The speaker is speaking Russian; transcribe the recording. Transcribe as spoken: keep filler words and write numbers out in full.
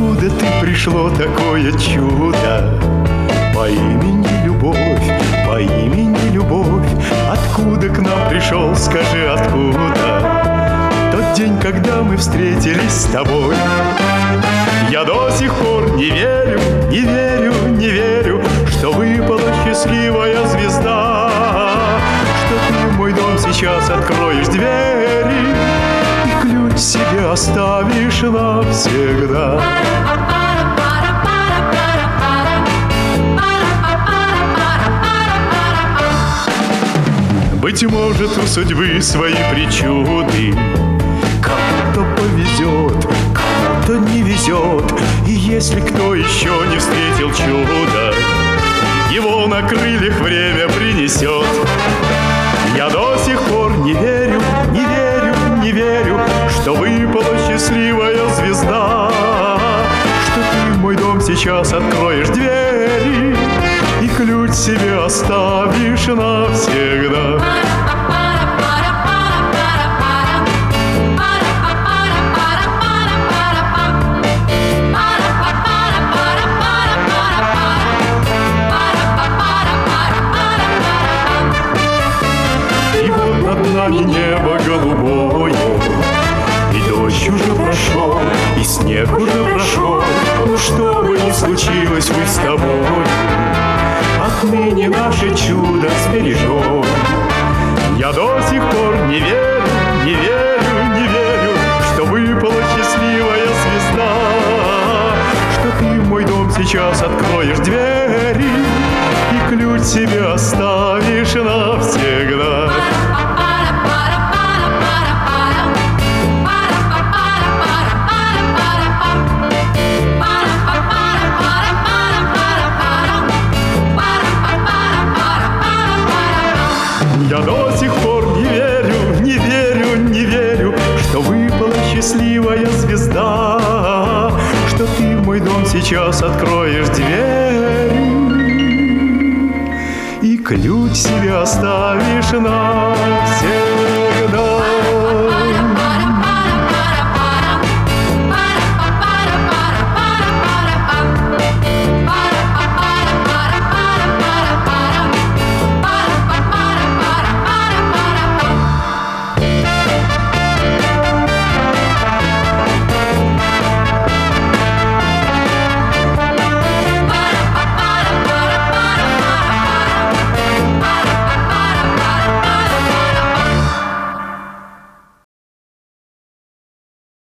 Откуда ты пришло такое чудо по имени Любовь, по имени Любовь? Откуда к нам пришел, скажи, откуда? Тот день, когда мы встретились с тобой. Я до сих пор не верю, не верю, не верю, что выпала счастливая звезда, что ты в мой дом сейчас откроешь двери и ключ себе оставишь навсегда. Быть может, у судьбы свои причуды, кому-то повезет, кому-то не везет. И если кто еще не встретил чудо, его на крыльях время принесет. Я до сих пор не верю, не верю, не верю, что выпала счастливая звезда, что ты в мой дом сейчас откроешь двери и ключ себе оставишь навсегда. И вот над нами небо голубое, и дождь уже прошел, и снег уже прошел. Ну что бы ни случилось, мы с тобой отныне наше чудо сбережем. Я до сих пор не верю, не верю, не верю, что выпала счастливая звезда, что ты в мой дом сейчас откроешь двери и ключ себе оставишь навсегда. Я до сих пор не верю, не верю, не верю, что выпала счастливая звезда, что ты в мой дом сейчас откроешь двери и ключ себе оставишь навсегда.